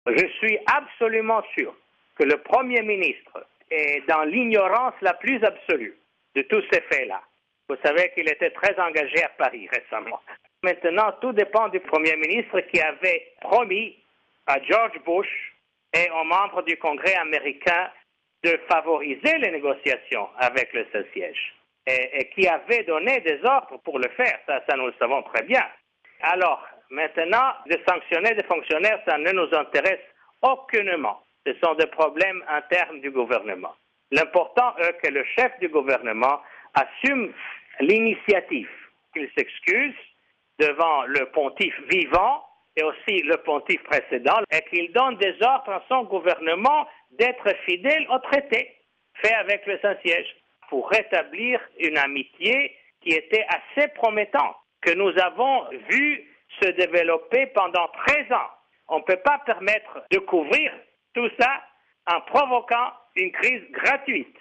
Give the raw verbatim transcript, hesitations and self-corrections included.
Je suis absolument sûr que le Premier ministre est dans l'ignorance la plus absolue de tous ces faits-là. Vous savez qu'il était très engagé à Paris récemment. Maintenant, tout dépend du Premier ministre qui avait promis à George Bush et aux membres du Congrès américain de favoriser les négociations avec le Saint-Siège et, et qui avait donné des ordres pour le faire. Ça, ça, nous le savons très bien. Alors, maintenant, de sanctionner des fonctionnaires, ça ne nous intéresse aucunement. Ce sont des problèmes internes du gouvernement. L'important est que le chef du gouvernement assume l'initiative, qu'il s'excuse devant le pontife vivant et aussi le pontife précédent et qu'il donne des ordres à son gouvernement d'être fidèle au traité fait avec le Saint-Siège pour rétablir une amitié qui était assez promettante, que nous avons vu se développer pendant treize ans. On ne peut pas permettre de couvrir tout ça en provoquant une crise gratuite.